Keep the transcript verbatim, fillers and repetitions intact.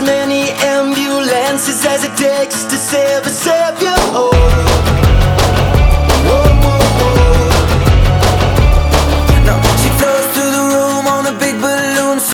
as many ambulances as it takes to save a savior. Oh,